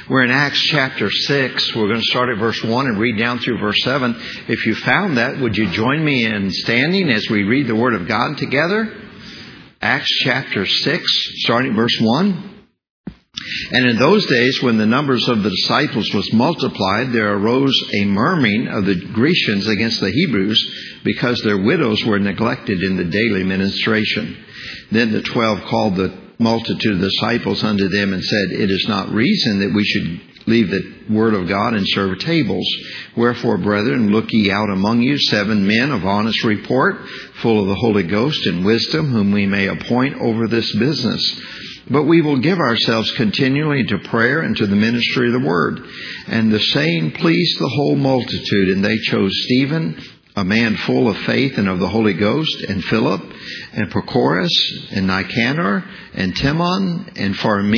We're in Acts chapter 6. We're going to start at verse 1 and read down through verse 7. If you found that, would you join me in standing as we read the Word of God together? Acts chapter 6, starting at verse 1. And in those days, when the numbers of the disciples was multiplied, there arose a murmuring of the Grecians against the Hebrews, because their widows were neglected in the daily ministration. Then the 12 called the multitude of disciples unto them and said, It is not reason that we should leave the word of God and serve tables. Wherefore, brethren, look ye out among you 7 men of honest report, full of the Holy Ghost and wisdom, whom we may appoint over this business. But we will give ourselves continually to prayer and to the ministry of the word. And the saying pleased the whole multitude, and they chose Stephen, a man full of faith and of the Holy Ghost, and Philip, and Prochorus, and Nicanor, and Timon, and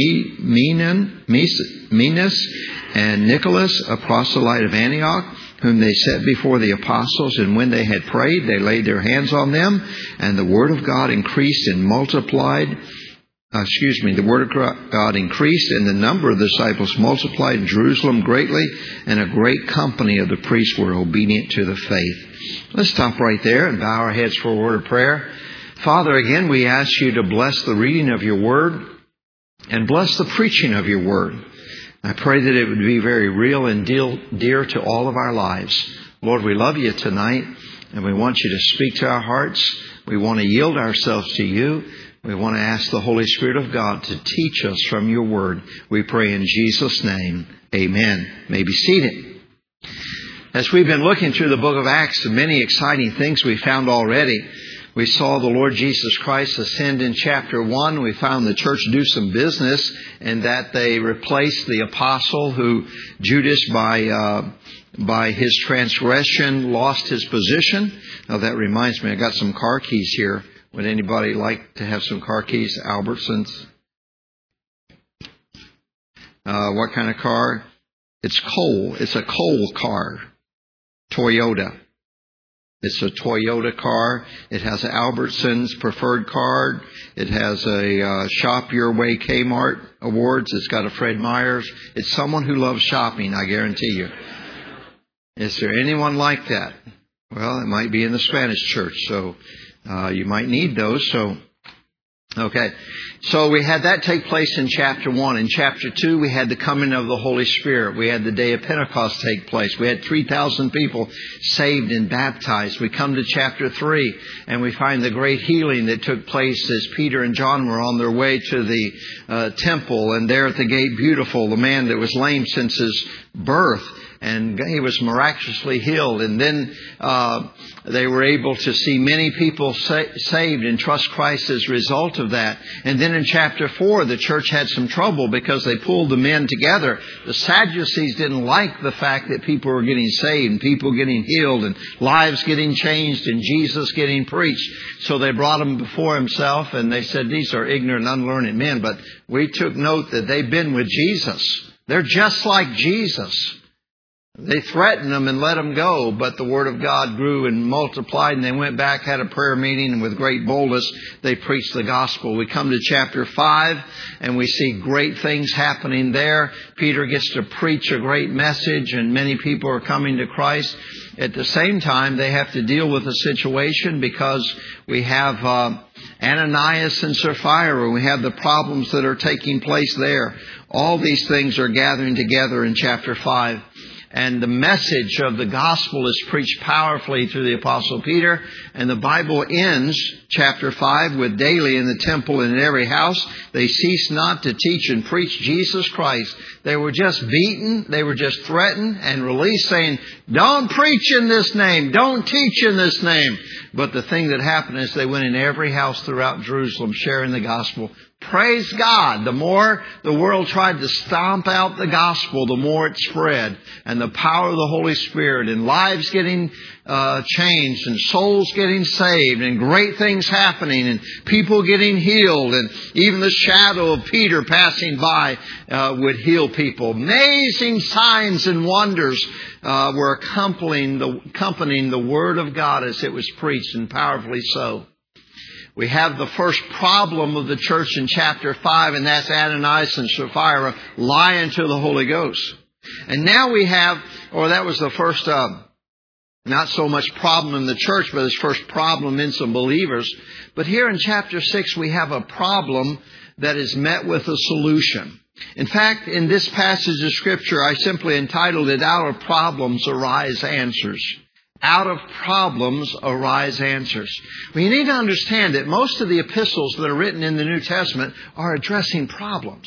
Parmenas, and Nicholas, a proselyte of Antioch, whom they set before the apostles. And when they had prayed, they laid their hands on them, and the word of God increased and multiplied. The word of God increased, and the number of the disciples multiplied in Jerusalem greatly, and a great company of the priests were obedient to the faith. Let's stop right there and bow our heads for a word of prayer. Father, again, we ask you to bless the reading of your word and bless the preaching of your word. I pray that it would be very real and dear to all of our lives. Lord, we love you tonight, and we want you to speak to our hearts. We want to yield ourselves to you. We want to ask the Holy Spirit of God to teach us from your word. We pray in Jesus' name. Amen. You may be seated. As we've been looking through the book of Acts, many exciting things we found already. We saw the Lord Jesus Christ ascend in chapter 1. We found the church do some business in that they replaced the apostle who Judas by his transgression lost his position. Now that reminds me, I got some car keys here. Would anybody like to have some car keys? Albertsons. What kind of car? It's coal. It's a coal car. Toyota. It's a Toyota car. It has an Albertsons preferred card. It has a Shop Your Way Kmart awards. It's got a Fred Meyers. It's someone who loves shopping, I guarantee you. Is there anyone like that? Well, it might be in the Spanish church, so you might need those. So we had that take place in chapter 1. In chapter 2, we had the coming of the Holy Spirit. We had the day of Pentecost take place. We had 3,000 people saved and baptized. We come to chapter 3, and we find the great healing that took place as Peter and John were on their way to the temple. And there at the gate, Beautiful, the man that was lame since his birth, and he was miraculously healed. And then they were able to see many people saved and trust Christ as a result of that. And then in chapter 4, the church had some trouble because they pulled the men together. The Sadducees didn't like the fact that people were getting saved and people getting healed and lives getting changed and Jesus getting preached. So they brought them before himself, and they said, these are ignorant, unlearned men. But we took note that they've been with Jesus. They're just like Jesus. They threatened them and let them go, but the Word of God grew and multiplied, and they went back, had a prayer meeting, and with great boldness, they preached the gospel. We come to chapter 5, and we see great things happening there. Peter gets to preach a great message, and many people are coming to Christ. At the same time, they have to deal with the situation because we have Ananias and Sapphira. We have the problems that are taking place there. All these things are gathering together in chapter 5. And the message of the gospel is preached powerfully through the Apostle Peter. And the Bible ends, chapter 5, with daily in the temple and in every house, they cease not to teach and preach Jesus Christ. They were just beaten, they were just threatened and released, saying, don't preach in this name, don't teach in this name. But the thing that happened is they went in every house throughout Jerusalem sharing the gospel. Praise God. The more the world tried to stomp out the gospel, the more it spread. And the power of the Holy Spirit and lives getting changed and souls getting saved and great things happening and people getting healed. And even the shadow of Peter passing by would heal people. Amazing signs and wonders were accompanying the Word of God as it was preached, and powerfully so. We have the first problem of the church in chapter 5, and that's Ananias and Sapphira lying to the Holy Ghost. And now we have, that was the first, not so much problem in the church, but his first problem in some believers. But here in chapter 6, we have a problem that is met with a solution. In fact, in this passage of Scripture, I simply entitled it, Out of Problems Arise Answers. Out of problems arise answers. Well, you need to understand that most of the epistles that are written in the New Testament are addressing problems.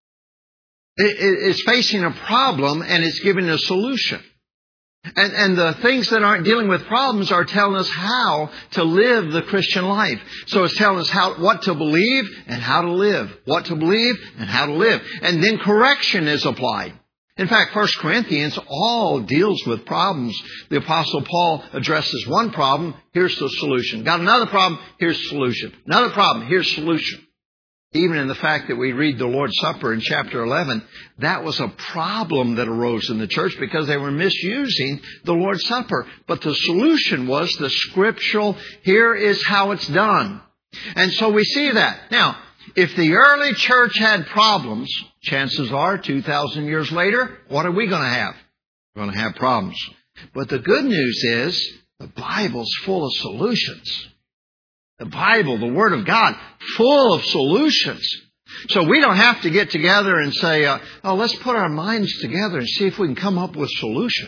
It's facing a problem and it's giving a solution. And the things that aren't dealing with problems are telling us how to live the Christian life. So it's telling us what to believe and how to live. What to believe and how to live. And then correction is applied. In fact, 1 Corinthians all deals with problems. The Apostle Paul addresses one problem, here's the solution. Got another problem, here's the solution. Another problem, here's the solution. Even in the fact that we read the Lord's Supper in chapter 11, that was a problem that arose in the church because they were misusing the Lord's Supper. But the solution was the scriptural, here is how it's done. And so we see that. Now, if the early church had problems, chances are 2,000 years later, what are we going to have? We're going to have problems. But the good news is the Bible's full of solutions. The Bible, the Word of God, full of solutions. So we don't have to get together and say, let's put our minds together and see if we can come up with a solution.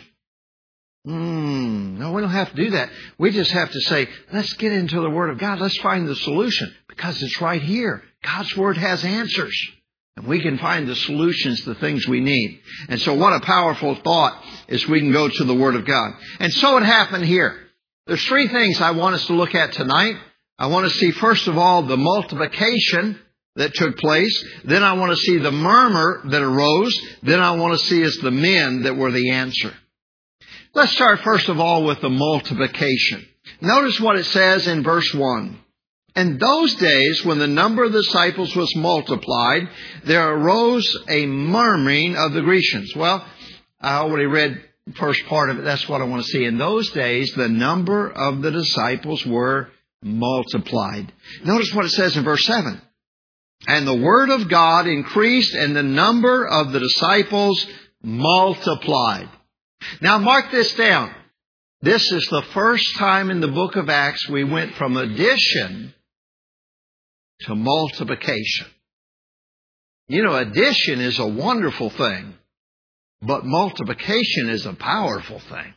No, we don't have to do that. We just have to say, let's get into the Word of God. Let's find the solution because it's right here. God's Word has answers. And we can find the solutions, the things we need. And so what a powerful thought is we can go to the Word of God. And so it happened here. There's three things I want us to look at tonight. I want to see, first of all, the multiplication that took place. Then I want to see the murmur that arose. Then I want to see as the men that were the answer. Let's start, first of all, with the multiplication. Notice what it says in verse 1. In those days, when the number of the disciples was multiplied, there arose a murmuring of the Grecians. Well, I already read the first part of it. That's what I want to see. In those days, the number of the disciples were multiplied. Notice what it says in verse 7. And the word of God increased, and the number of the disciples multiplied. Now mark this down. This is the first time in the book of Acts we went from addition to multiplication. You know, addition is a wonderful thing, but multiplication is a powerful thing.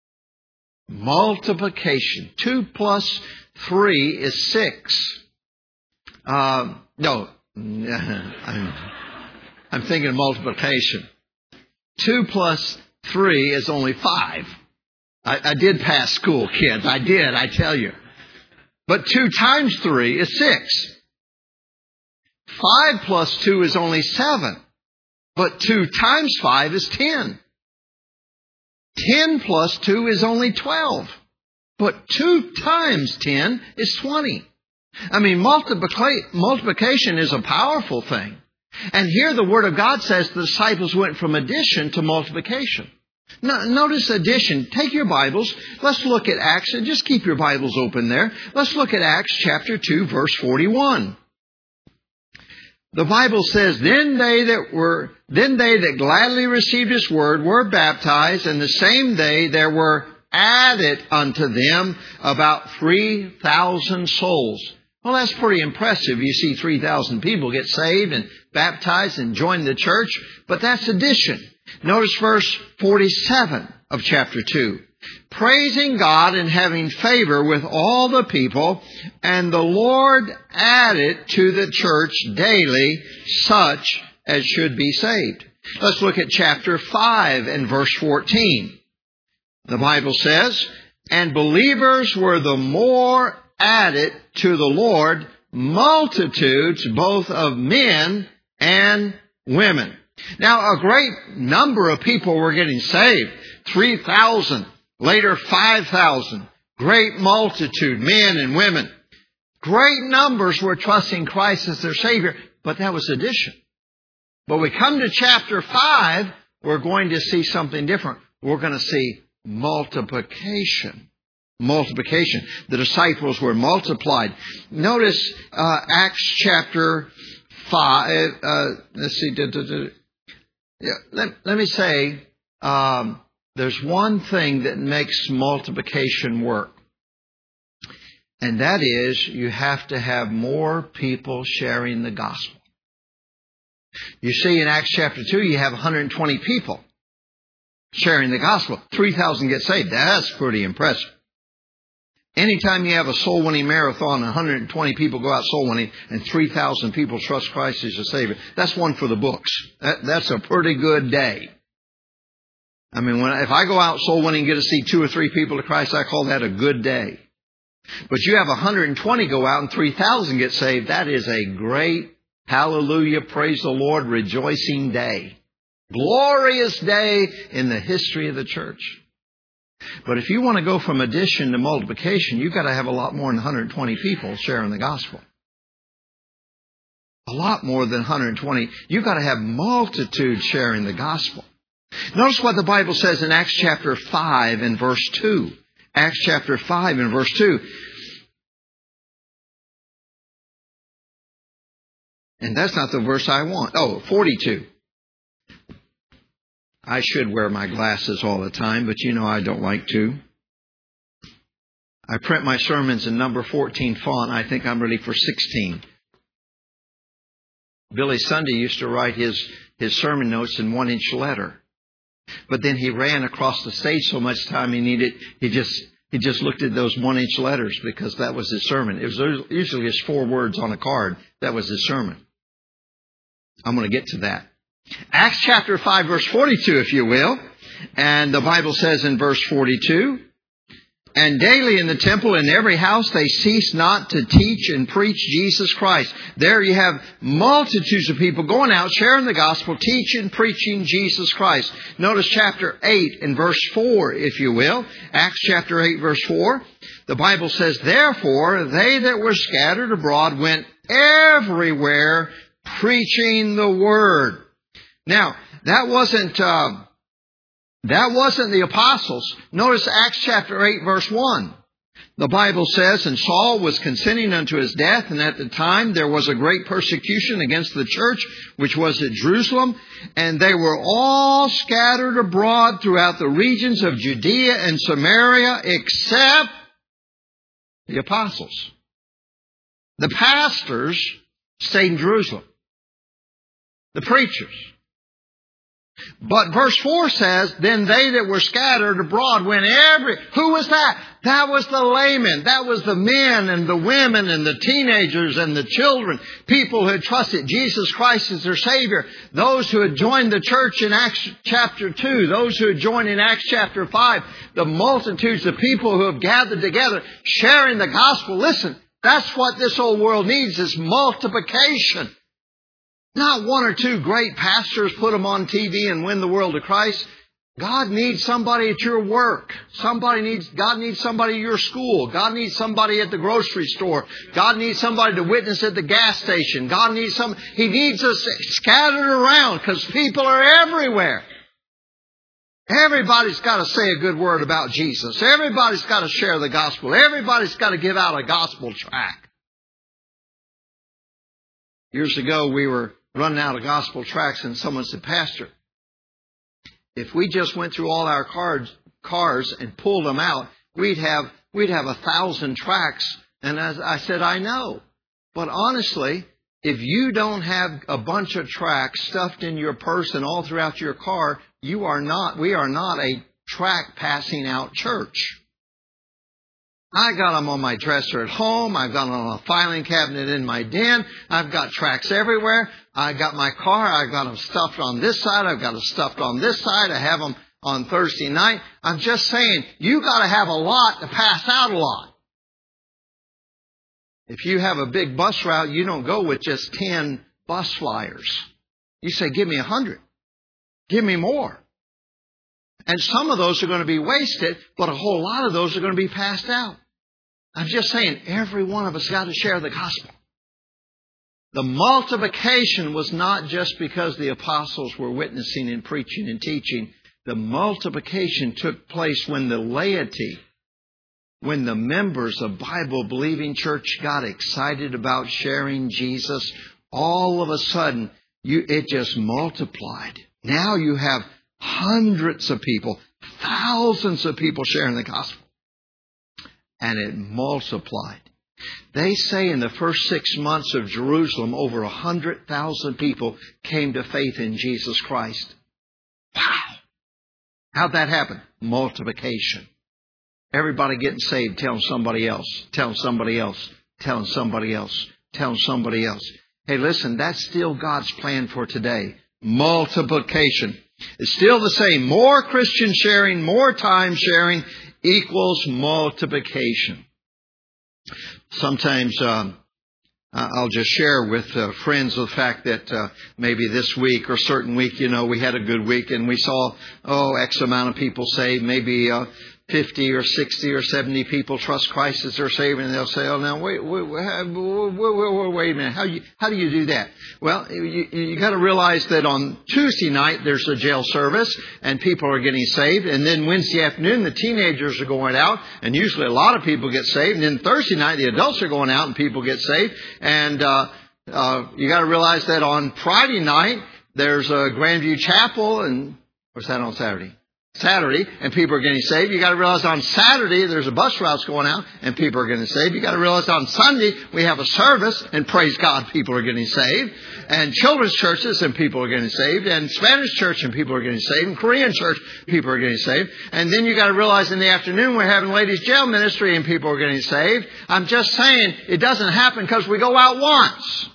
Multiplication. 2 plus 3 is 6. No, I'm thinking of multiplication. 2 plus 3 is only 5. I did pass school, kids. I tell you. But 2 times 3 is 6. 5 plus 2 is only 7. But 2 times 5 is 10. 10 plus 2 is only 12. But 2 times 10 is 20. I mean, multiplication is a powerful thing. And here the Word of God says the disciples went from addition to multiplication. Now, notice addition. Take your Bibles. Let's look at Acts, and just keep your Bibles open there. Let's look at Acts chapter 2, verse 41. The Bible says, Then they that gladly received His word were baptized, and the same day there were added unto them about 3,000 souls. Well, that's pretty impressive. You see 3,000 people get saved and baptized and join the church, but that's addition. Notice verse 47 of chapter 2. Praising God and having favor with all the people, and the Lord added to the church daily such as should be saved. Let's look at chapter 5 and verse 14. The Bible says, And believers were the more added to the Lord, multitudes both of men and women. Now, a great number of people were getting saved. 3,000, later 5,000. Great multitude, men and women. Great numbers were trusting Christ as their Savior, but that was addition. But we come to chapter 5, we're going to see something different. We're going to see multiplication. multiplication. The disciples were multiplied. Notice Acts chapter 5. Let's see. Let me say, there's one thing that makes multiplication work. And that is, you have to have more people sharing the gospel. You see, in Acts chapter 2, you have 120 people sharing the gospel. 3,000 get saved. That's pretty impressive. Anytime you have a soul-winning marathon, 120 people go out soul-winning, and 3,000 people trust Christ as your Savior, that's one for the books. That's a pretty good day. I mean, if I go out soul-winning and get to see 2 or 3 people to Christ, I call that a good day. But you have 120 go out and 3,000 get saved. That is a great, hallelujah, praise the Lord, rejoicing day. Glorious day in the history of the church. But if you want to go from addition to multiplication, you've got to have a lot more than 120 people sharing the gospel. A lot more than 120. You've got to have multitudes sharing the gospel. Notice what the Bible says in Acts chapter 5 and verse 2. Acts chapter 5 and verse 2. And that's not the verse I want. 42. I should wear my glasses all the time, but you know I don't like to. I print my sermons in number 14 font. I think I'm ready for 16. Billy Sunday used to write his sermon notes in 1-inch letter. But then he ran across the stage so much time he needed, he just looked at those 1-inch letters because that was his sermon. It was usually just 4 words on a card. That was his sermon. I'm going to get to that. Acts chapter 5 verse 42, if you will. And the Bible says in verse 42, and daily in the temple in every house they cease not to teach and preach Jesus Christ. There you have multitudes of people going out sharing the gospel, teaching, preaching Jesus Christ. Notice chapter 8 and verse 4, if you will. Acts chapter 8 verse 4. The Bible says, therefore they that were scattered abroad went everywhere preaching the word. Now, that wasn't the apostles. Notice Acts chapter 8 verse 1. The Bible says, and Saul was consenting unto his death, and at the time there was a great persecution against the church, which was at Jerusalem, and they were all scattered abroad throughout the regions of Judea and Samaria, except the apostles. The pastors stayed in Jerusalem. The preachers. But verse 4 says, then they that were scattered abroad went Who was that? That was the laymen. That was the men and the women and the teenagers and the children. People who had trusted Jesus Christ as their Savior. Those who had joined the church in Acts chapter 2. Those who had joined in Acts chapter 5. The multitudes of people who have gathered together sharing the gospel. Listen, that's what this old world needs, is multiplication. Not 1 or 2 great pastors put them on TV and win the world to Christ. God needs somebody at your work. God needs somebody at your school. God needs somebody at the grocery store. God needs somebody to witness at the gas station. He needs us scattered around because people are everywhere. Everybody's got to say a good word about Jesus. Everybody's got to share the gospel. Everybody's got to give out a gospel tract. Years ago, we were running out of gospel tracts, and someone said, Pastor, if we just went through all our cars and pulled them out, we'd have 1,000 tracts. And as I said, I know. But honestly, if you don't have a bunch of tracts stuffed in your purse and all throughout your car, we are not a tract passing out church. I got them on my dresser at home. I've got them on a filing cabinet in my den. I've got tracts everywhere. I got my car. I've got them stuffed on this side. I've got them stuffed on this side. I have them on Thursday night. I'm just saying, you got to have a lot to pass out a lot. If you have a big bus route, you don't go with just 10 bus flyers. You say, give me 100. Give me more. And some of those are going to be wasted, but a whole lot of those are going to be passed out. I'm just saying, every one of us got to share the gospel. The multiplication was not just because the apostles were witnessing and preaching and teaching. The multiplication took place when the laity when the members of Bible-believing church got excited about sharing Jesus, all of a sudden, it just multiplied. Now you have hundreds of people, thousands of people sharing the gospel. And it multiplied. They say in the first 6 months of Jerusalem, over 100,000 people came to faith in Jesus Christ. Wow! How'd that happen? Multiplication. Everybody getting saved, telling somebody else, telling somebody else, telling somebody else, telling somebody else. Hey, listen, that's still God's plan for today. Multiplication. It's still the same. More Christian sharing, more time sharing equals multiplication. Sometimes I'll just share with friends the fact that maybe this week or certain week, we had a good week and we saw, X amount of people saved, maybe 50 or 60 or 70 people trust Christ as their Savior, and they'll say, now wait a minute, how do you do that? Well, you got to realize that on Tuesday night there's a jail service and people are getting saved, and then Wednesday afternoon the teenagers are going out, and usually a lot of people get saved, and then Thursday night the adults are going out and people get saved, and you got to realize that on Friday night there's a Grandview Chapel, and or is that on Saturday, and people are getting saved. You got to realize on Saturday there's a bus routes going out and people are getting saved. You got to realize on Sunday we have a service and praise God, people are getting saved. And children's churches and people are getting saved. And Spanish church and people are getting saved. And Korean church, people are getting saved. And then you got to realize in the afternoon we're having ladies jail ministry and people are getting saved. I'm just saying it doesn't happen because we go out once.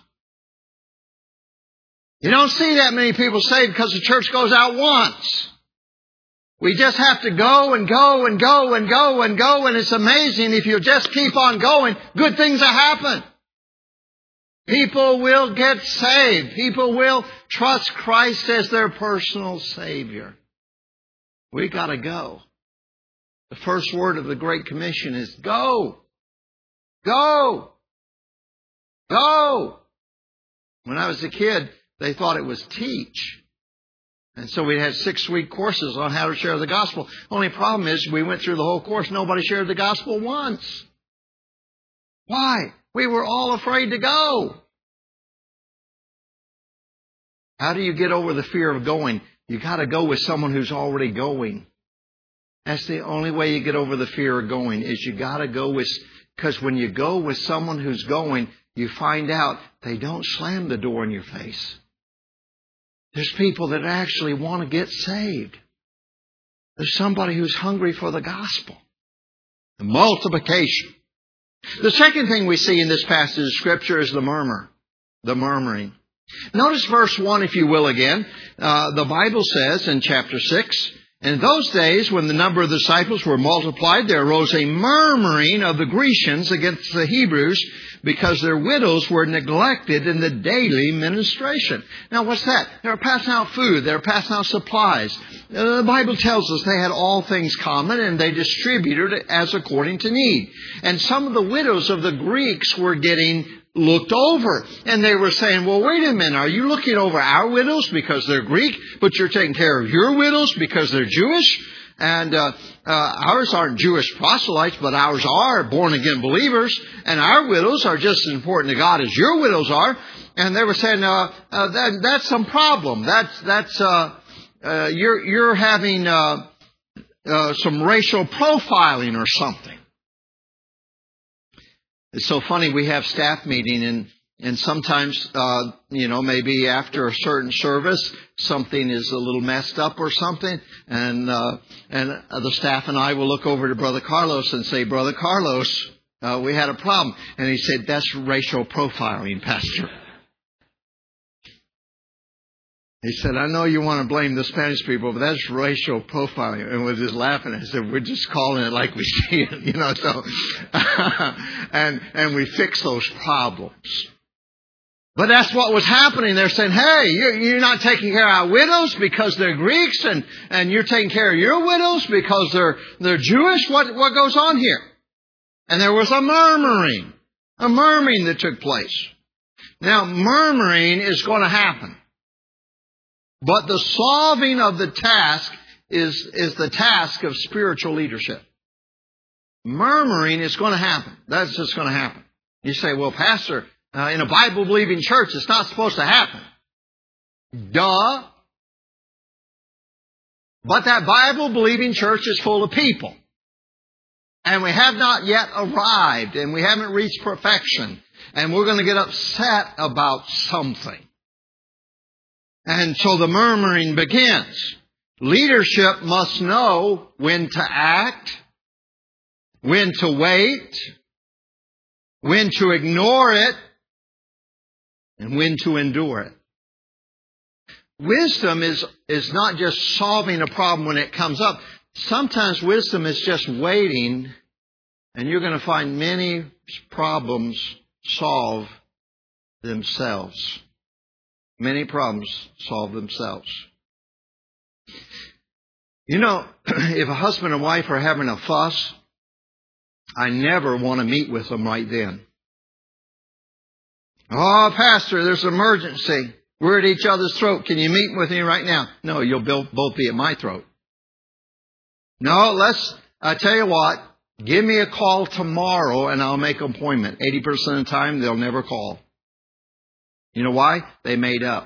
You don't see that many people saved because the church goes out once. We just have to go and go and go and go and go. And it's amazing if you just keep on going, good things will happen. People will get saved. People will trust Christ as their personal Savior. We got to go. The first word of the Great Commission is go. Go. Go. When I was a kid, they thought it was teach. And so we had 6-week courses on how to share the gospel. Only problem is we went through the whole course. Nobody shared the gospel once. Why? We were all afraid to go. How do you get over the fear of going? You got to go with someone who's already going. That's the only way you get over the fear of going, is you got to go with, because when you go with someone who's going, you find out they don't slam the door in your face. There's people that actually want to get saved. There's somebody who's hungry for the gospel. The multiplication. The second thing we see in this passage of Scripture is the murmur. The murmuring. Notice verse 1, if you will, again. The Bible says in chapter 6, in those days when the number of the disciples were multiplied, there arose a murmuring of the Grecians against the Hebrews because their widows were neglected in the daily ministration. Now, what's that? They were passing out food. They were passing out supplies. The Bible tells us they had all things common and they distributed it as according to need. And some of the widows of the Greeks were getting looked over. And they were saying, well, wait a minute, are you looking over our widows because they're Greek, but you're taking care of your widows because they're Jewish? And ours aren't Jewish proselytes, but ours are born-again believers. And our widows are just as important to God as your widows are. And they were saying, that's some problem. You're having some racial profiling or something. It's so funny, we have staff meeting and sometimes, maybe after a certain service, something is a little messed up or something. And the staff and I will look over to Brother Carlos and say, Brother Carlos, we had a problem. And he said, that's racial profiling, Pastor. He said, I know you want to blame the Spanish people, but that's racial profiling. And we're just laughing. I said, we're just calling it like we see it, so, and we fix those problems. But that's what was happening. They're saying, hey, you're not taking care of our widows because they're Greeks, and you're taking care of your widows because they're Jewish. What goes on here? And there was a murmuring that took place. Now, murmuring is going to happen. But the solving of the task is the task of spiritual leadership. murmuring is going to happen. That's just going to happen. You say, well, Pastor, in a Bible-believing church, it's not supposed to happen. Duh. But that Bible-believing church is full of people. And we have not yet arrived, and we haven't reached perfection. And we're going to get upset about something. And so the murmuring begins. Leadership must know when to act, when to wait, when to ignore it, and when to endure it. Wisdom is not just solving a problem when it comes up. Sometimes wisdom is just waiting, and you're going to find many problems solve themselves. Many problems solve themselves. You know, if a husband and wife are having a fuss, I never want to meet with them right then. Oh, Pastor, there's an emergency. We're at each other's throat. Can you meet with me right now? No, you'll both be at my throat. No, I tell you what, give me a call tomorrow and I'll make an appointment. 80% of the time, they'll never call. You know why? They made up.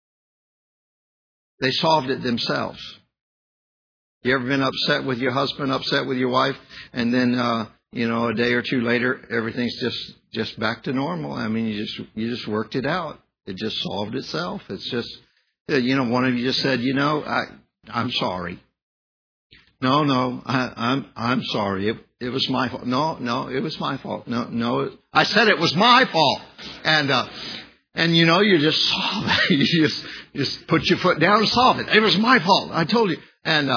They solved it themselves. You ever been upset with your husband, upset with your wife, and then, a day or two later, everything's just back to normal? I mean, you just worked it out. It just solved itself. It's just, one of you just said, I'm sorry. No, I'm sorry. It was my fault. No, it was my fault. No, I said it was my fault. And you just solve it. You just put your foot down and solve it. It was my fault. I told you. And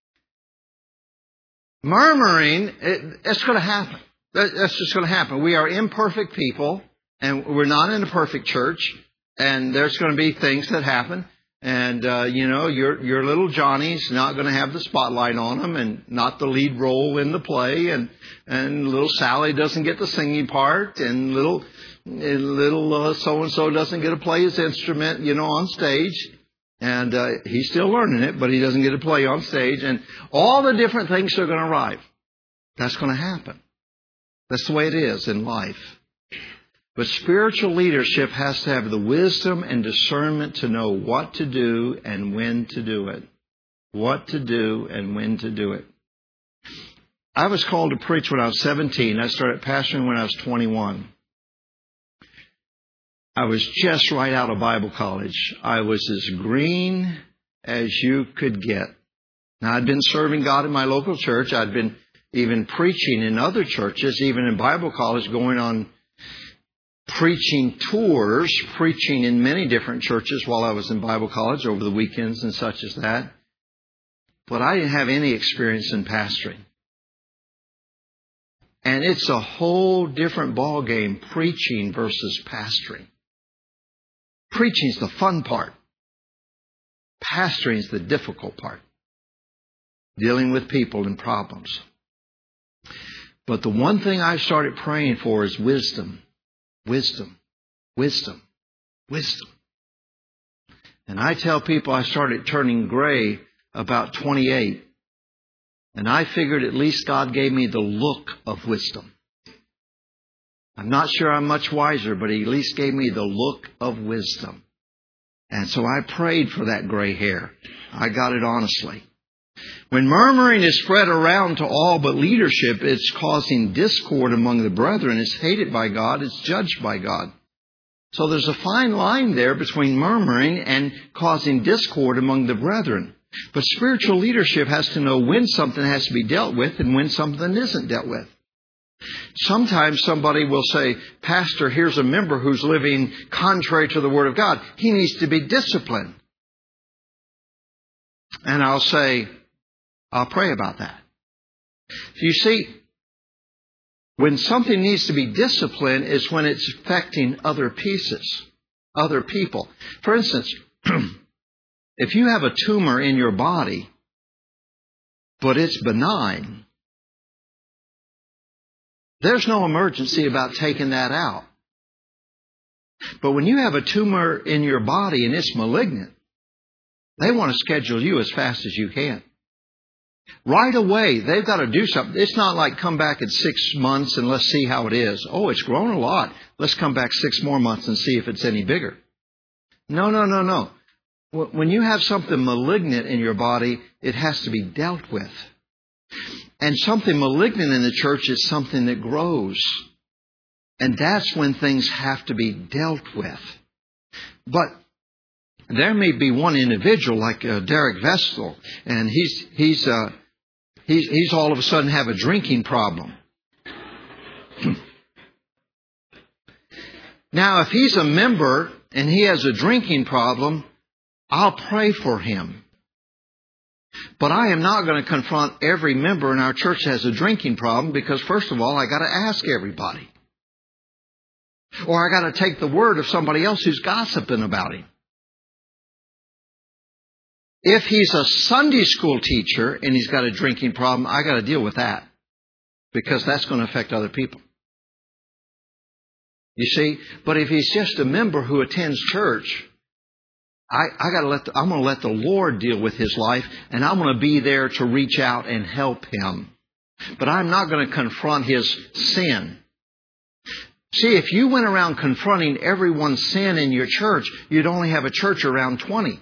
murmuring, it's going to happen. That's just going to happen. We are imperfect people, and we're not in a perfect church. And there's going to be things that happen. And, your little Johnny's not going to have the spotlight on him and not the lead role in the play. And little Sally doesn't get the singing part. And little so-and-so doesn't get to play his instrument, on stage. And he's still learning it, but he doesn't get to play on stage. And all the different things are going to arrive. That's going to happen. That's the way it is in life. But spiritual leadership has to have the wisdom and discernment to know what to do and when to do it. What to do and when to do it. I was called to preach when I was 17. I started pastoring when I was 21. I was just right out of Bible college. I was as green as you could get. Now, I'd been serving God in my local church. I'd been even preaching in other churches, even in Bible college, going on preaching tours, preaching in many different churches while I was in Bible college over the weekends and such as that. But I didn't have any experience in pastoring. And it's a whole different ballgame, preaching versus pastoring. Preaching's the fun part. Pastoring's the difficult part. Dealing with people and problems. But the one thing I started praying for is wisdom. Wisdom. Wisdom. Wisdom. And I tell people I started turning gray about 28. And I figured at least God gave me the look of wisdom. I'm not sure I'm much wiser, but He at least gave me the look of wisdom. And so I prayed for that gray hair. I got it honestly. When murmuring is spread around to all but leadership, it's causing discord among the brethren. It's hated by God. It's judged by God. So there's a fine line there between murmuring and causing discord among the brethren. But spiritual leadership has to know when something has to be dealt with and when something isn't dealt with. Sometimes somebody will say, Pastor, here's a member who's living contrary to the Word of God. He needs to be disciplined. And I'll say, I'll pray about that. You see, when something needs to be disciplined is when it's affecting other people. For instance, if you have a tumor in your body, but it's benign, there's no emergency about taking that out. But when you have a tumor in your body and it's malignant, they want to schedule you as fast as you can. Right away, they've got to do something. It's not like come back in 6 months and let's see how it is. Oh, it's grown a lot. Let's come back 6 more months and see if it's any bigger. No. When you have something malignant in your body, it has to be dealt with. And something malignant in the church is something that grows. And that's when things have to be dealt with. But there may be one individual like Derek Vestal, and he's all of a sudden have a drinking problem. Now, if he's a member and he has a drinking problem, I'll pray for him. But I am not going to confront every member in our church that has a drinking problem because, first of all, I got to ask everybody. Or I got to take the word of somebody else who's gossiping about him. If he's a Sunday school teacher and he's got a drinking problem, I got to deal with that because that's going to affect other people. You see, but if he's just a member who attends church, I'm going to let the Lord deal with his life, and I'm going to be there to reach out and help him. But I'm not going to confront his sin. See, if you went around confronting everyone's sin in your church, you'd only have a church around 20.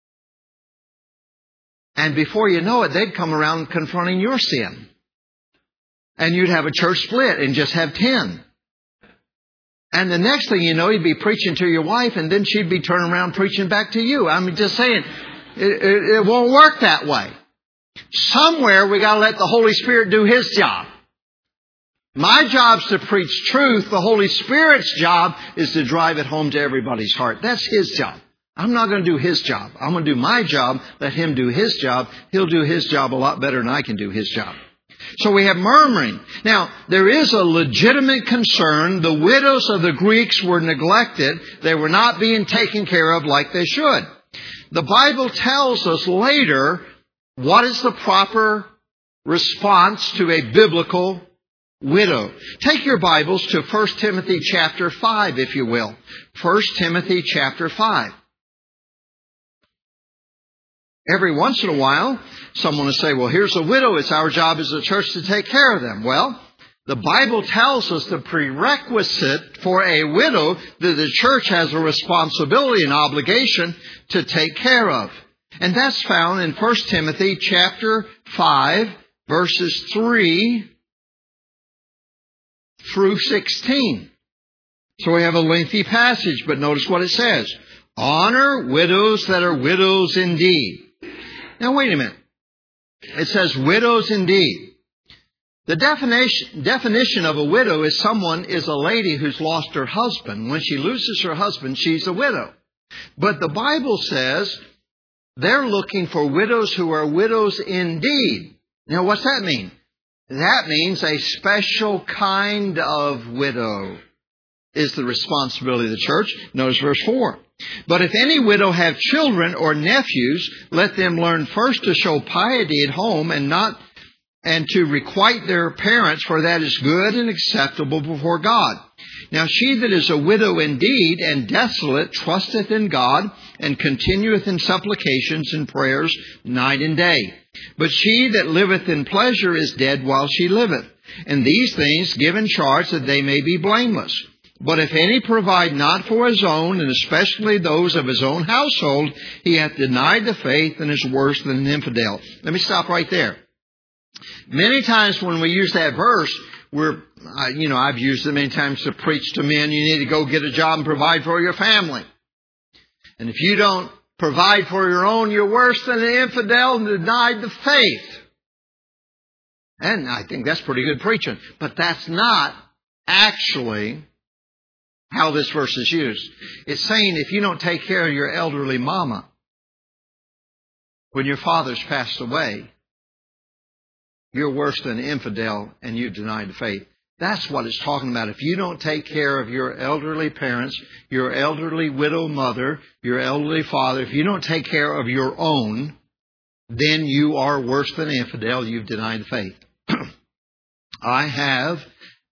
And before you know it, they'd come around confronting your sin. And you'd have a church split and just have 10. And the next thing you know, you'd be preaching to your wife, and then she'd be turning around preaching back to you. I'm just saying, it won't work that way. Somewhere we got to let the Holy Spirit do His job. My job's to preach truth. The Holy Spirit's job is to drive it home to everybody's heart. That's His job. I'm not going to do His job. I'm going to do my job. Let Him do His job. He'll do His job a lot better than I can do His job. So we have murmuring. Now, there is a legitimate concern. The widows of the Greeks were neglected. They were not being taken care of like they should. The Bible tells us later what is the proper response to a biblical widow. Take your Bibles to 1 Timothy chapter 5, if you will. 1 Timothy chapter 5. Every once in a while, someone will say, well, here's a widow. It's our job as a church to take care of them. Well, the Bible tells us the prerequisite for a widow that the church has a responsibility and obligation to take care of. And that's found in 1 Timothy chapter 5, verses 3 through 16. So we have a lengthy passage, but notice what it says. Honor widows that are widows indeed. Now, wait a minute. It says widows indeed. The definition of a widow is a lady who's lost her husband. When she loses her husband, she's a widow. But the Bible says they're looking for widows who are widows indeed. Now, what's that mean? That means a special kind of widow is the responsibility of the church. Notice verse 4. But if any widow have children or nephews, let them learn first to show piety at home and to requite their parents, for that is good and acceptable before God. Now she that is a widow indeed and desolate trusteth in God and continueth in supplications and prayers night and day. But she that liveth in pleasure is dead while she liveth. And these things give in charge that they may be blameless. But if any provide not for his own, and especially those of his own household, he hath denied the faith and is worse than an infidel. Let me stop right there. Many times when we use that verse, I've used it many times to preach to men, you need to go get a job and provide for your family. And if you don't provide for your own, you're worse than an infidel and denied the faith. And I think that's pretty good preaching. But that's not actually how this verse is used. It's saying if you don't take care of your elderly mama when your father's passed away, you're worse than an infidel and you've denied the faith. That's what it's talking about. If you don't take care of your elderly parents, your elderly widow mother, your elderly father, if you don't take care of your own, then you are worse than an infidel. You've denied the faith. I have,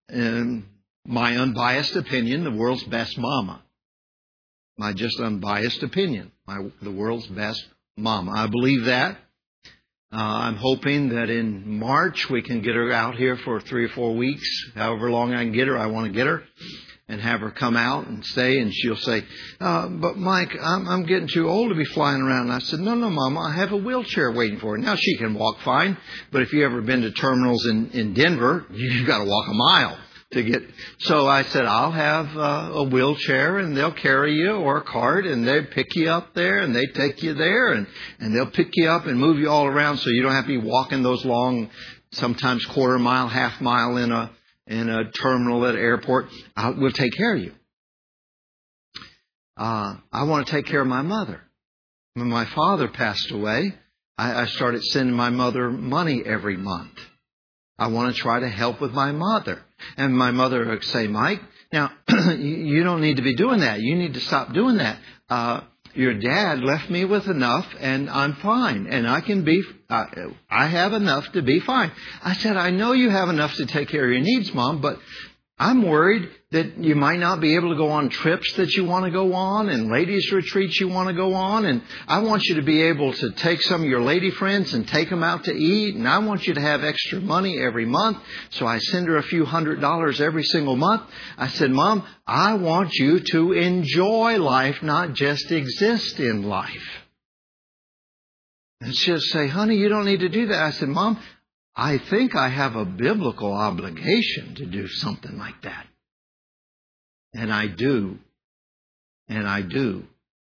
my unbiased opinion, the world's best mama. My just unbiased opinion, the world's best mama. I believe that. I'm hoping that in March we can get her out here for 3 or 4 weeks. However long I can get her, I want to get her and have her come out and stay. And she'll say, but Mike, I'm getting too old to be flying around. And I said, no, Mama, I have a wheelchair waiting for her. Now she can walk fine. But if you ever been to terminals in Denver, you've got to walk a mile to get. So I said, I'll have a wheelchair and they'll carry you, or a cart, and they pick you up there and they take you there and they'll pick you up and move you all around so you don't have to be walking those long, sometimes quarter mile, half mile in a terminal at an airport. We'll take care of you. I want to take care of my mother. When my father passed away, I started sending my mother money every month. I want to try to help with my mother. And my mother would say, Mike, now, you don't need to be doing that. You need to stop doing that. Your dad left me with enough, and I'm fine. And I have enough to be fine. I said, I know you have enough to take care of your needs, Mom, but I'm worried that you might not be able to go on trips that you want to go on and ladies' retreats you want to go on. And I want you to be able to take some of your lady friends and take them out to eat. And I want you to have extra money every month. So I send her a few $100s every single month. I said, Mom, I want you to enjoy life, not just exist in life. And she'll say, honey, you don't need to do that. I said, Mom, I think I have a biblical obligation to do something like that. And I do. And I do.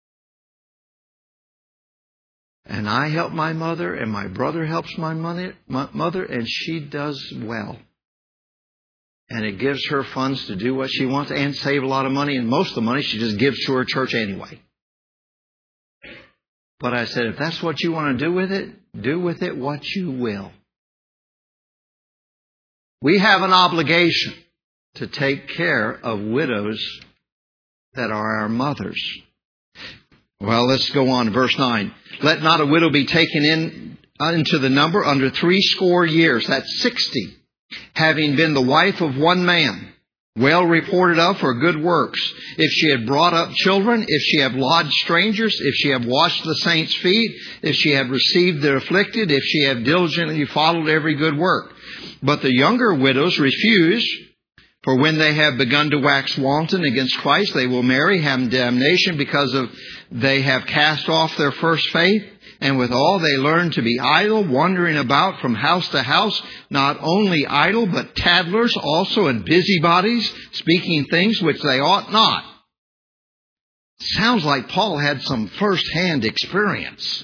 And I help my mother, and my brother helps my mother, and she does well. And it gives her funds to do what she wants and save a lot of money. And most of the money she just gives to her church anyway. But I said, if that's what you want to do with it what you will. We have an obligation to take care of widows that are our mothers. Well, let's go on. Verse 9. Let not a widow be taken into the number under 60 years. That's 60. Having been the wife of one man, well reported of for good works. If she had brought up children, if she have lodged strangers, if she have washed the saints' feet, if she have received the afflicted, if she have diligently followed every good work. But the younger widows refuse, for when they have begun to wax wanton against Christ, they will marry, have damnation because they have cast off their first faith. And withal they learn to be idle, wandering about from house to house, not only idle, but tattlers also, and busybodies, speaking things which they ought not. Sounds like Paul had some first-hand experience.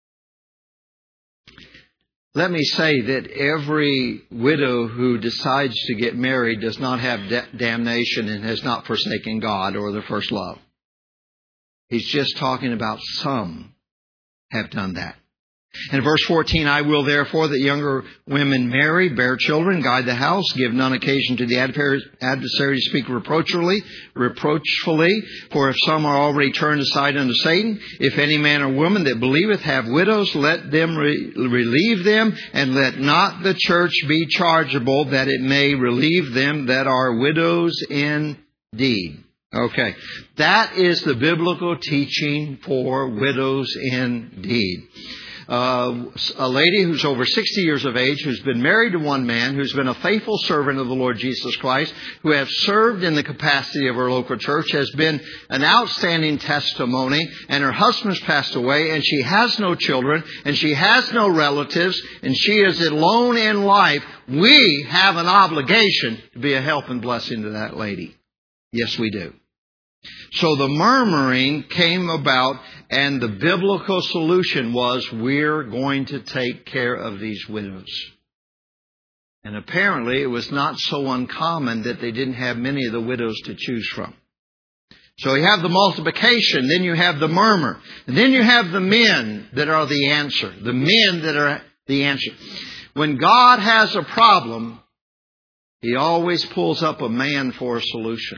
Let me say that every widow who decides to get married does not have damnation and has not forsaken God or their first love. He's just talking about some have done that. In verse 14, I will therefore that younger women marry, bear children, guide the house, give none occasion to the adversary to speak reproachfully, for if some are already turned aside unto Satan, if any man or woman that believeth have widows, let them relieve them, and let not the church be chargeable, that it may relieve them that are widows indeed. Okay, that is the biblical teaching for widows indeed. A lady who's over 60 years of age, who's been married to one man, who's been a faithful servant of the Lord Jesus Christ, who has served in the capacity of her local church, has been an outstanding testimony, and her husband's passed away, and she has no children, and she has no relatives, and she is alone in life. We have an obligation to be a help and blessing to that lady. Yes, we do. So the murmuring came about, and the biblical solution was, we're going to take care of these widows. And apparently it was not so uncommon that they didn't have many of the widows to choose from. So you have the multiplication, then you have the murmur, and then you have the men that are the answer. The men that are the answer. When God has a problem, He always pulls up a man for a solution.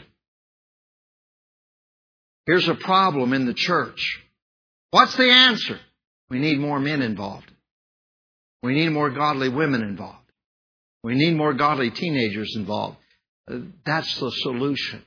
Here's a problem in the church. What's the answer? We need more men involved. We need more godly women involved. We need more godly teenagers involved. That's the solution.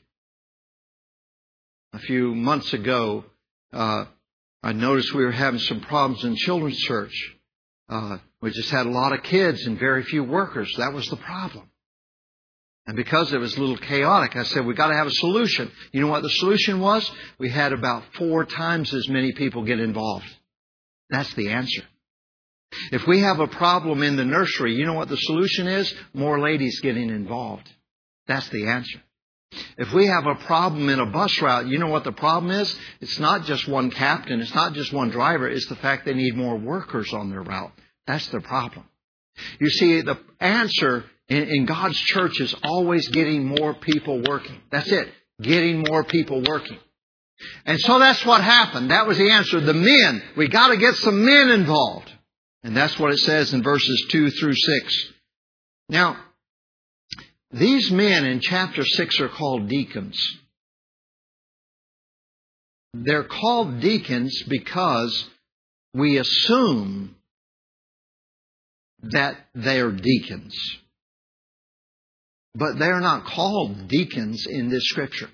A few months ago, I noticed we were having some problems in children's church. We just had a lot of kids and very few workers. That was the problem. And because it was a little chaotic, I said, we've got to have a solution. You know what the solution was? We had about 4 times as many people get involved. That's the answer. If we have a problem in the nursery, you know what the solution is? More ladies getting involved. That's the answer. If we have a problem in a bus route, you know what the problem is? It's not just one captain. It's not just one driver. It's the fact they need more workers on their route. That's the problem. You see, the answer in God's church is always getting more people working. That's it. Getting more people working. And so that's what happened. That was the answer. The men. We got to get some men involved. And that's what it says in verses 2 through 6. Now, these men in chapter 6 are called deacons. They're called deacons because we assume that they're deacons. But they're not called deacons in this scripture.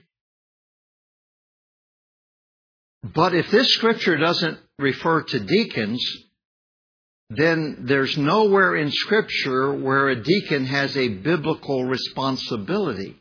But if this scripture doesn't refer to deacons, then there's nowhere in Scripture where a deacon has a biblical responsibility.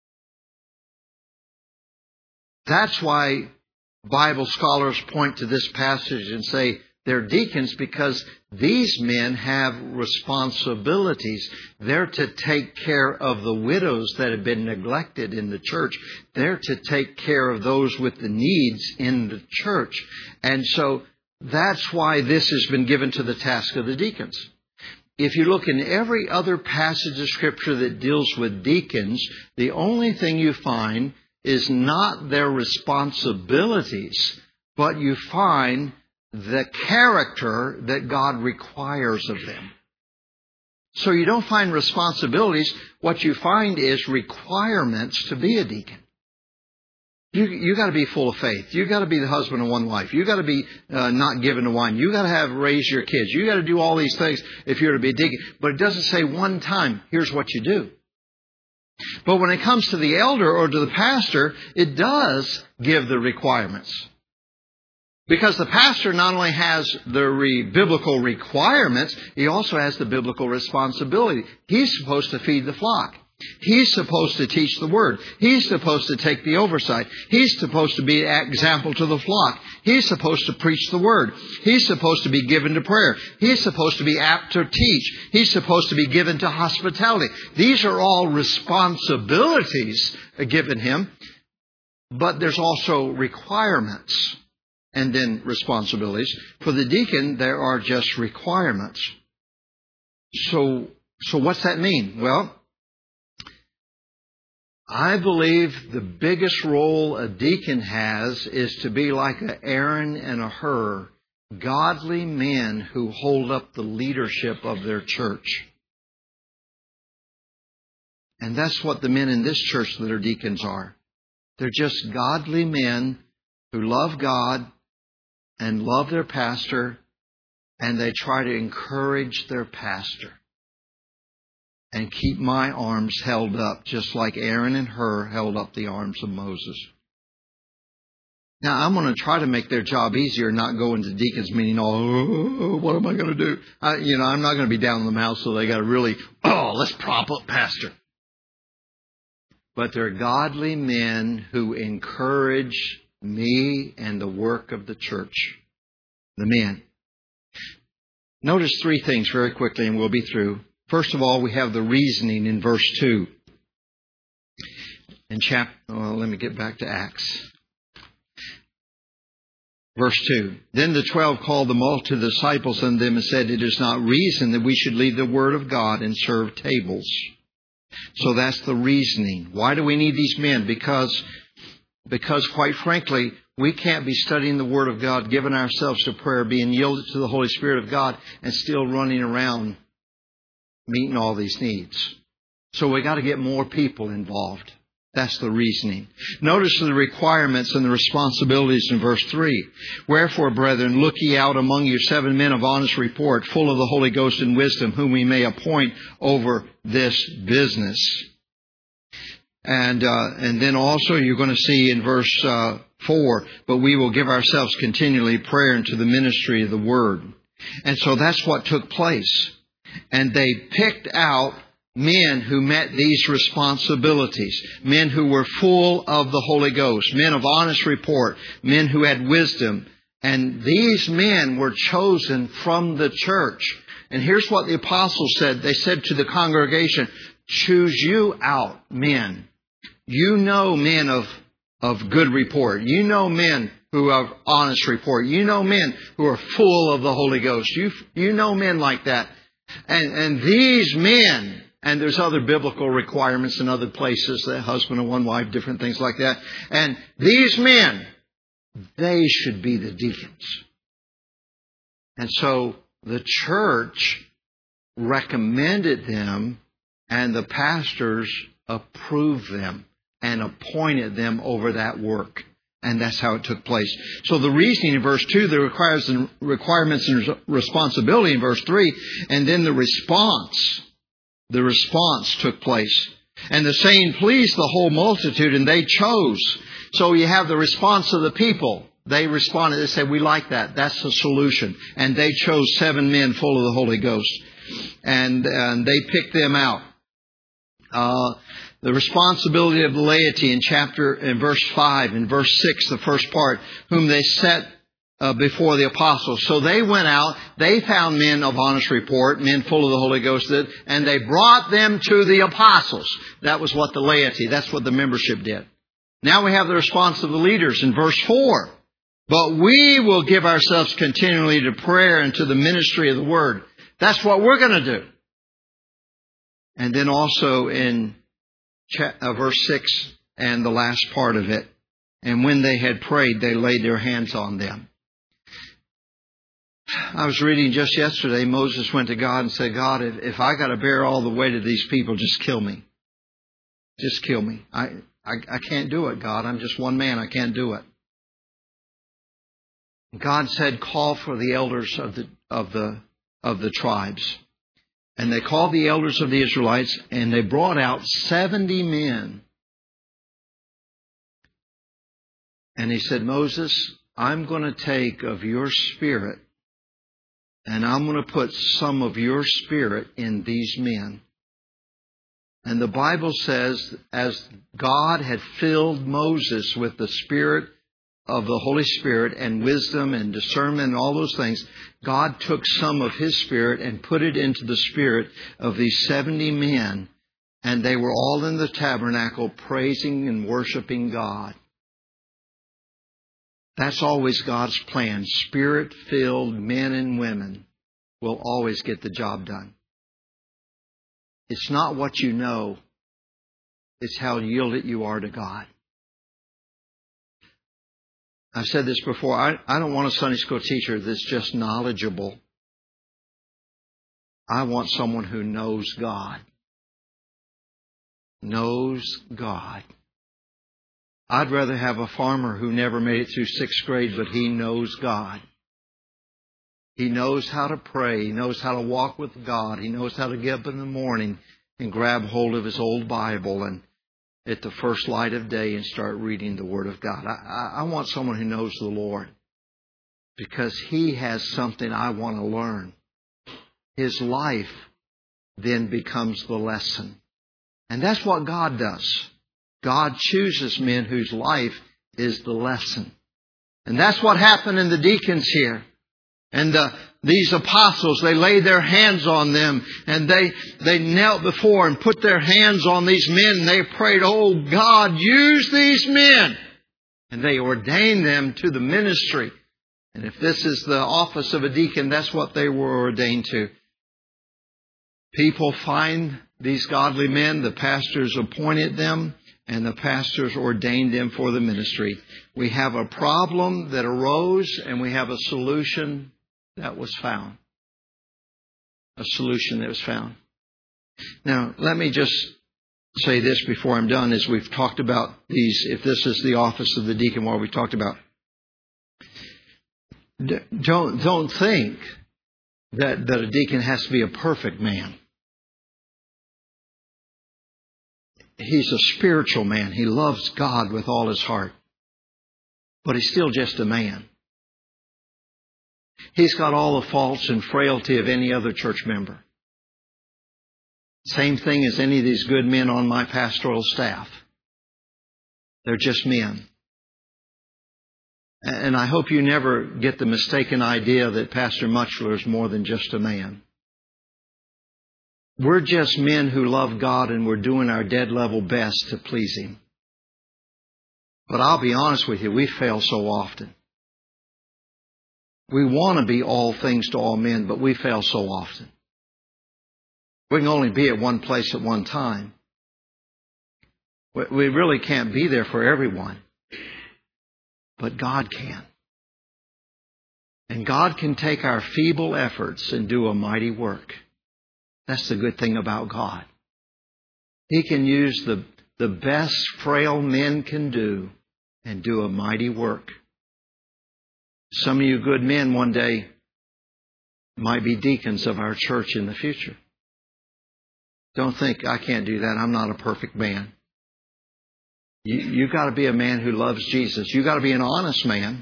That's why Bible scholars point to this passage and say they're deacons because these men have responsibilities. They're to take care of the widows that have been neglected in the church. They're to take care of those with the needs in the church. And so that's why this has been given to the task of the deacons. If you look in every other passage of Scripture that deals with deacons, the only thing you find is not their responsibilities, but you find the character that God requires of them. So you don't find responsibilities. What you find is requirements to be a deacon. You got to be full of faith. You got to be the husband of one wife. You got to be not given to wine. You got to raise your kids. You got to do all these things if you're to be a deacon. But it doesn't say one time, here's what you do. But when it comes to the elder or to the pastor, it does give the requirements. Because the pastor not only has the biblical requirements, he also has the biblical responsibility. He's supposed to feed the flock. He's supposed to teach the Word. He's supposed to take the oversight. He's supposed to be an example to the flock. He's supposed to preach the Word. He's supposed to be given to prayer. He's supposed to be apt to teach. He's supposed to be given to hospitality. These are all responsibilities given him, but there's also requirements and then responsibilities. For the deacon, there are just requirements. So what's that mean? Well, I believe the biggest role a deacon has is to be like an Aaron and a Hur, godly men who hold up the leadership of their church. And that's what the men in this church that are deacons are. They're just godly men who love God and love their pastor, and they try to encourage their pastor. And keep my arms held up, just like Aaron and Hur held up the arms of Moses. Now, I'm going to try to make their job easier, not go into deacons meeting, what am I going to do? I'm not going to be down in the mouth, so they got to really, let's prop up pastor. But they're godly men who encourage me and the work of the church. The men. Notice 3 things very quickly, and we'll be through. First of all, we have the reasoning in verse 2. Let me get back to Acts. Verse 2. Then the 12 called them all to the disciples unto them and said, it is not reason that we should leave the word of God and serve tables. So that's the reasoning. Why do we need these men? Because quite frankly, we can't be studying the Word of God, giving ourselves to prayer, being yielded to the Holy Spirit of God, and still running around meeting all these needs. So we got to get more people involved. That's the reasoning. Notice the requirements and the responsibilities in verse 3. Wherefore, brethren, look ye out among you 7 men of honest report, full of the Holy Ghost and wisdom, whom we may appoint over this business. And then also you're going to see in verse 4, but we will give ourselves continually prayer into the ministry of the Word. And so that's what took place. And they picked out men who met these responsibilities, men who were full of the Holy Ghost, men of honest report, men who had wisdom. And these men were chosen from the church. And here's what the apostles said. They said to the congregation, choose you out men. You know men of good report. You know men who have honest report. You know men who are full of the Holy Ghost. You know men like that. And these men, and there's other biblical requirements in other places, that husband and one wife, different things like that. And these men, they should be the deacons. And so the church recommended them, and the pastors approved them and appointed them over that work. And that's how it took place. So the reasoning in verse 2, the requirements and responsibility in verse 3, and then the response took place. And the saying pleased the whole multitude, and they chose. So you have the response of the people. They responded. They said, we like that. That's the solution. And they chose 7 men full of the Holy Ghost. And they picked them out. The responsibility of the laity in verse 5 and verse 6, the first part, whom they set before the apostles. So they went out, they found men of honest report, men full of the Holy Ghost, and they brought them to the apostles. That was what the laity, that's what the membership did. Now we have the response of the leaders in verse 4. But we will give ourselves continually to prayer and to the ministry of the word. That's what we're going to do. And then also in verse 6 and the last part of it, and when they had prayed, they laid their hands on them. I was reading just yesterday, Moses went to God and said, God, if I got to bear all the weight of these people, just kill me. Just kill me. I can't do it, God. I'm just one man. I can't do it. God said, call for the elders of the tribes. And they called the elders of the Israelites, and they brought out 70 men. And he said, Moses, I'm going to take of your spirit, and I'm going to put some of your spirit in these men. And the Bible says, as God had filled Moses with the spirit of the Holy Spirit and wisdom and discernment and all those things, God took some of His Spirit and put it into the spirit of these 70 men, and they were all in the tabernacle praising and worshiping God. That's always God's plan. Spirit-filled men and women will always get the job done. It's not what you know, it's how yielded you are to God. I've said this before. I don't want a Sunday school teacher that's just knowledgeable. I want someone who knows God. Knows God. I'd rather have a farmer who never made it through 6th grade, but he knows God. He knows how to pray. He knows how to walk with God. He knows how to get up in the morning and grab hold of his old Bible and at the first light of day and start reading the Word of God. I want someone who knows the Lord, because he has something I want to learn. His life then becomes the lesson. And that's what God does. God chooses men whose life is the lesson. And that's what happened in the deacons here. And these apostles, they laid their hands on them, and they knelt before and put their hands on these men, and they prayed, oh God, use these men. And they ordained them to the ministry. And if this is the office of a deacon, that's what they were ordained to. People find these godly men, the pastors appointed them, and the pastors ordained them for the ministry. We have a problem that arose, and we have a solution that was found. A solution that was found. Now, let me just say this before I'm done, as we've talked about these, if this is the office of the deacon, what we talked about. Don't think that a deacon has to be a perfect man. He's a spiritual man. He loves God with all his heart. But he's still just a man. He's got all the faults and frailty of any other church member. Same thing as any of these good men on my pastoral staff. They're just men. And I hope you never get the mistaken idea that Pastor Mutchler is more than just a man. We're just men who love God, and we're doing our dead level best to please Him. But I'll be honest with you, we fail so often. We want to be all things to all men, but we fail so often. We can only be at one place at one time. We really can't be there for everyone. But God can. And God can take our feeble efforts and do a mighty work. That's the good thing about God. He can use the best frail men can do and do a mighty work. Some of you good men one day might be deacons of our church in the future. Don't think, I can't do that. I'm not a perfect man. You've got to be a man who loves Jesus. You've got to be an honest man.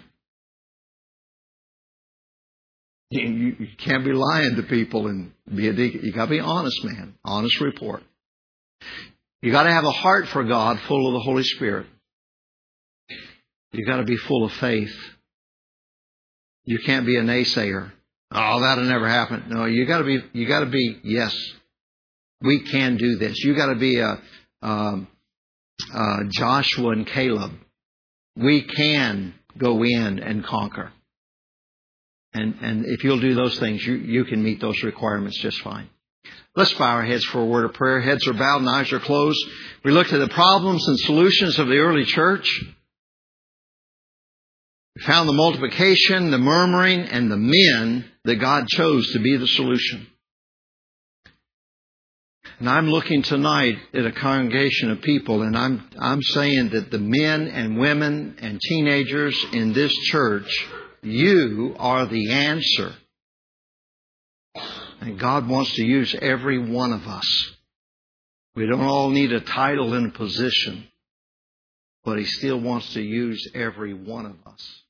You can't be lying to people and be a deacon. You've got to be an honest man. Honest report. You've got to have a heart for God full of the Holy Spirit. You've got to be full of faith. You can't be a naysayer. Oh, that'll never happen. No, you got to be, yes, we can do this. You got to be Joshua and Caleb. We can go in and conquer. And if you'll do those things, you can meet those requirements just fine. Let's bow our heads for a word of prayer. Heads are bowed and eyes are closed. We looked at the problems and solutions of the early church. We found the multiplication, the murmuring, and the men that God chose to be the solution. And I'm looking tonight at a congregation of people, and I'm saying that the men and women and teenagers in this church, you are the answer. And God wants to use every one of us. We don't all need a title and a position, but He still wants to use every one of us.